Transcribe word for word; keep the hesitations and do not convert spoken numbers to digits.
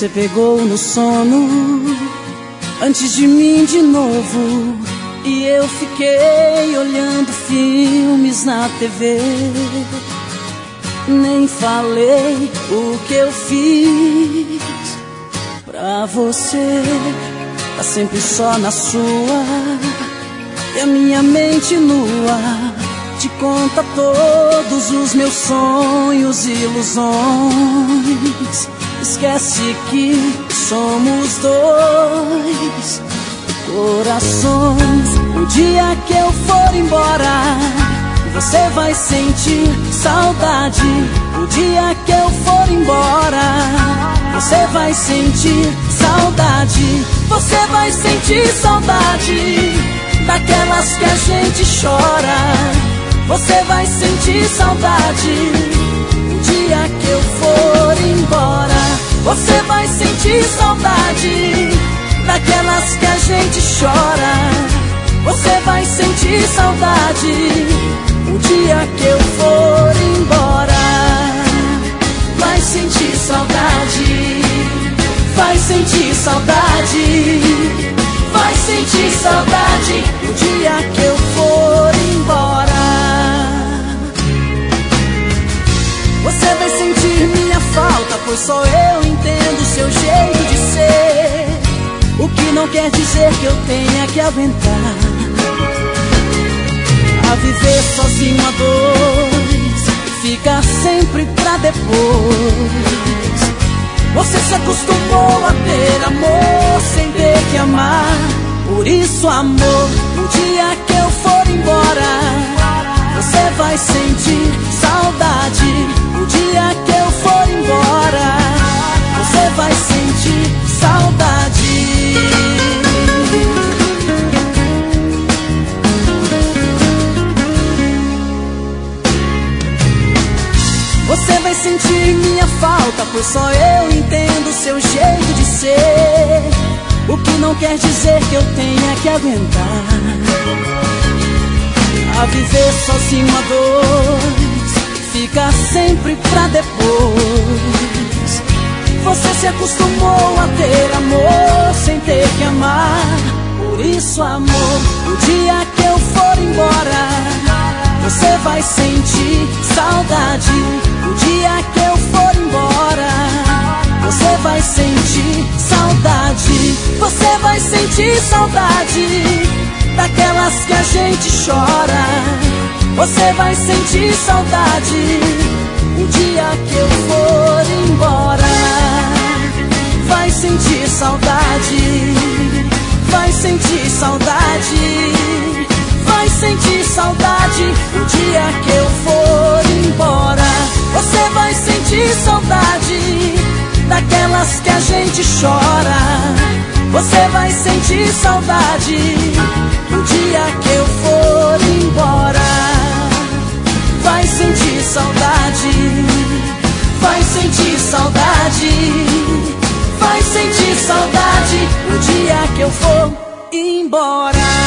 Você pegou no sono antes de mim de novo, e eu fiquei olhando filmes na T V. Nem falei o que eu fiz pra você. Tá sempre só na sua, e a minha mente nua te conta todos os meus sonhos e ilusões. Esquece que somos dois corações. O dia que eu for embora, você vai sentir saudade. O dia que eu for embora, você vai sentir saudade. Você vai sentir saudade daquelas que a gente chora. Você vai sentir saudade o dia que eu for embora. Você vai sentir saudade daquelas que a gente chora. Você vai sentir saudade o dia que eu for embora. Vai sentir saudade, vai sentir saudade, vai sentir saudade o dia que eu for embora. Você vai sentir minha falta, pois só eu entendo seu jeito de ser. O que não quer dizer que eu tenha que aguentar a viver sozinho a dois, ficar sempre pra depois. Você se acostumou a ter amor sem ter que amar. Por isso, amor, o dia que eu for embora, você vai sentir saudade. O dia que eu for embora, você vai sentir saudade. Você vai sentir minha falta, pois só eu entendo seu jeito de ser. O que não quer dizer que eu tenha que aguentar a viver sozinho a dois, ficar sempre pra depois. Você se acostumou a ter amor sem ter que amar. Por isso, amor, o dia que eu for embora, você vai sentir saudade. O dia que eu for embora, você vai sentir saudade. Você vai sentir saudade daquelas que a gente chora. Você vai sentir saudade o dia que eu for embora. Vai sentir saudade, vai sentir saudade, vai sentir saudade o dia que eu for embora. Você vai sentir saudade daquelas que a gente chora. Você vai sentir saudade o dia que eu for embora. Vai sentir saudade, vai sentir saudade, vai sentir saudade o dia que eu for embora.